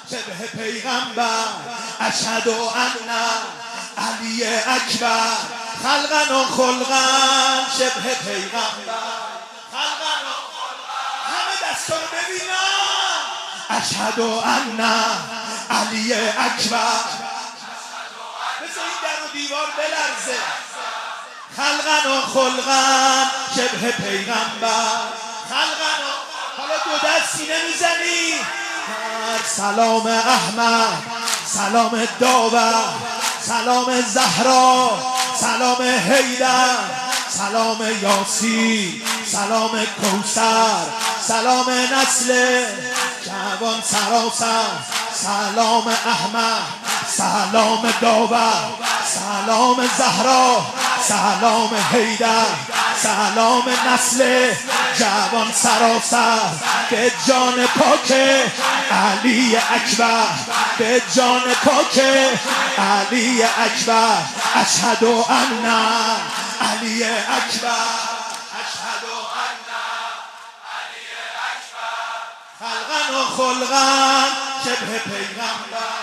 شبه پیغمبر اشهد ان علی اکبر خلقا و خلقا شبه پیغمبر خلقا و خلقا همه دستا رو ببینم اشهد ان علی اکبر بذار این در و دیوار بلرزه خلقا و خلقا شبه پیغمبر خلقا و حالا دو دست سینه میزنی سلام احمد سلام داور سلام زهرا سلام حیدر سلام یاسین سلام کوثر سلام نسل جوان سراسر سلام احمد سلام داور سلام زهرا سلام حیدر سلام نسل جوان سراسر به جان پاک علی اکبر به جان پاک علی اکبر اشهد ان علی اکبر اشهد ان علی اکبر خلقا و خلقا شبه پیغمبر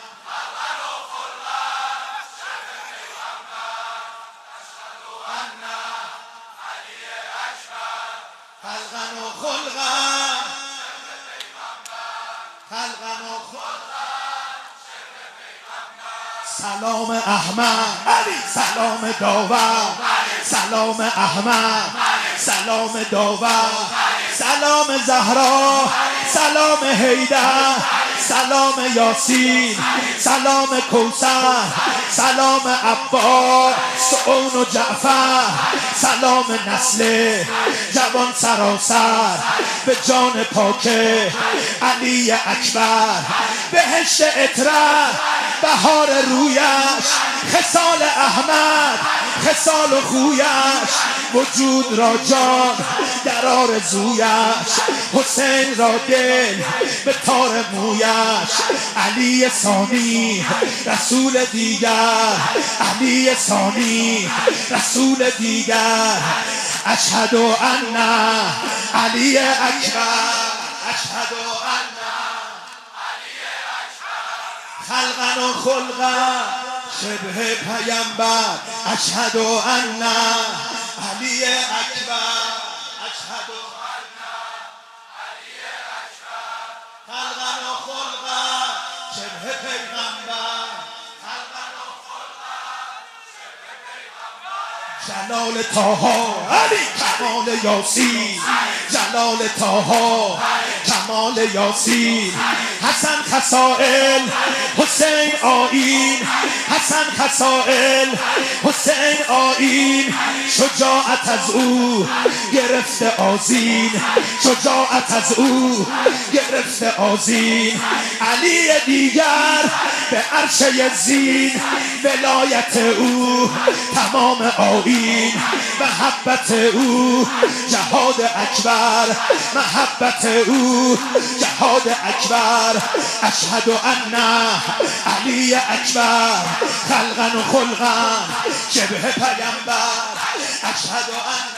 خلقا و خلقا خلقا و خلقا سلام احمد سلام داور سلام احمد سلام داور سلام زهرا سلام حیدر سلام یاسین سلام کوثر سلام عباس اون و جعفر سلام نسل جوان سراسر به جان پاک علی اکبر بهشت عطرت بهار رویش خصال احمد خصال و خویش وجود را جان در آرزویش حسین را دل به تار مویش علی ثانی رسول دیگر علی ثانی رسول دیگر اشهد ان علی اکبر اشهد ان علی اکبر خلقا و خلقا شبه پیامبر اشهد ان علی اکبر اشهد ان علی اکبر خلقا و خلقا شبه پیغمبر خلقا و خلقا شبه پیغمبر جلال طه علی کمال یاسین جلال طه کمال یاسین حسن خصائل حسین آیین حسن خصائل حسین آیین شجاعت از او گرفته آذین شجاعت از او گرفته آذین علی دیگر به عرش یزین ولایت او تمام آیین محبت او جهاد اکبر محبت او جهاد اکبر اشهد ان علی اکبر خلقا و خلقا شبه پیامبر اشهد ان